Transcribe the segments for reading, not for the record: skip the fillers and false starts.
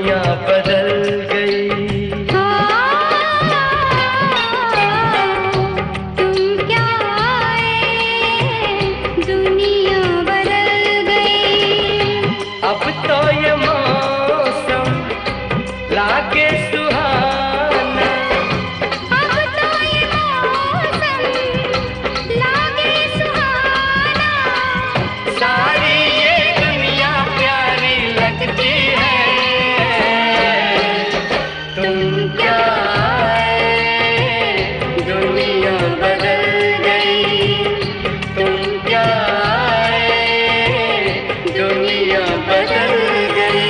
दुनिया बदल गई। तुम क्या आए, दुनिया बदल गई। अब तो ये मौसम लागे सुहाना, अब तो ये मौसम लागे सुहाना। सारी ये दुनिया प्यारी लगती है। तुम क्या आए, दुनिया बदल गई। तुम क्या आए, दुनिया बदल गई।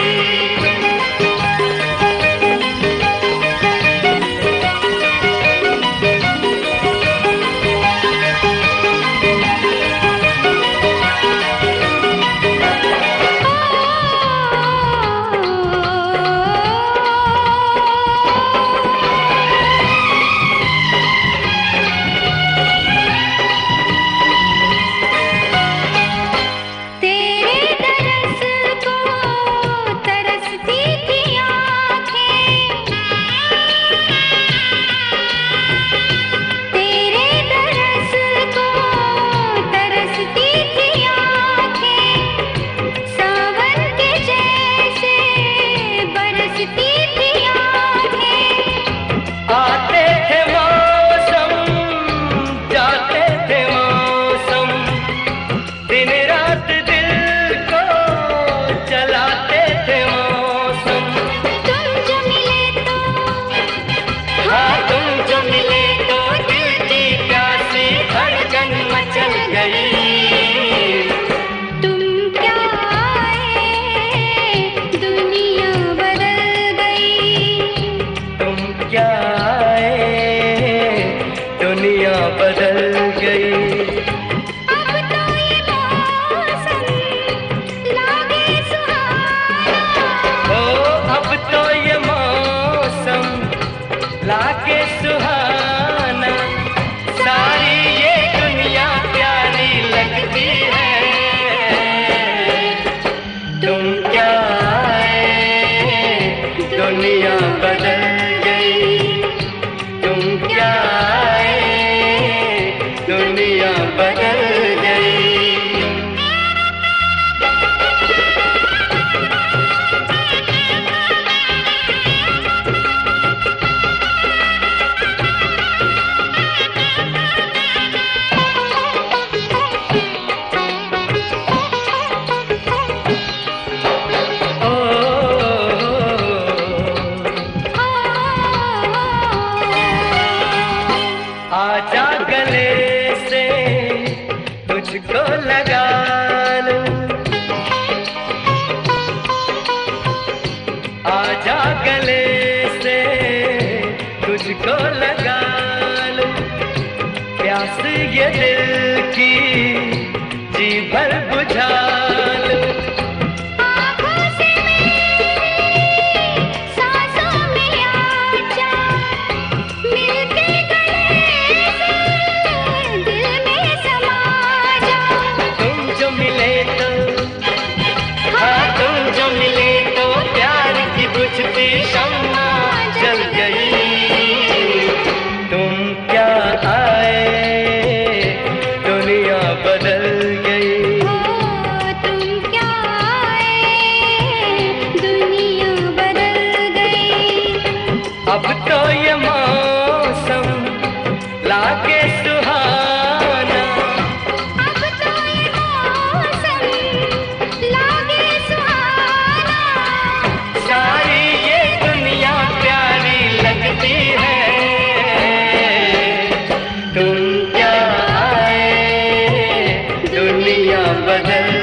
आते थे मौसम, जाते थे मौसम, दिन रात दिल को चलाते थे मौसम। तुम जो मिले तो, हाँ तुम जो मिले तो दिल की प्यासी धड़कन मचल गई। तुम क्या आए, दुनिया बदल गई। तुम क्या आए, दुनिया बदल गई। अब तो ये मौसम लागे सुहाना। ओ अब तो ये मौसम लागे सुहाना, सारी ये दुनिया प्यारी लगती है। तुम क्या आए, दुनिया बदल गई। तुम क्या आए, दुनिया बदल गई। आजा गले से तुझको लगा लूं, आजा गले से तुझको लगा लूं। प्यास ये दिल की जी भर बुझा लूं। आँखों से मेरी सांसों में आजा, मिलके गले से दिल में समा जा। तुम जो मिले तो, हाँ तुम जो मिले तो प्यार की बुझती शम्मा जल गई। तुम क्या आए, दुनिया बदल गई। तुम क्या आए, दुनिया बदल गई। अब तो ये मौसम लागे सुहाना, अब तो ये मौसम लागे सुहाना। सारी ये दुनिया प्यारी लगती है। तुम क्या आए, दुनिया बदल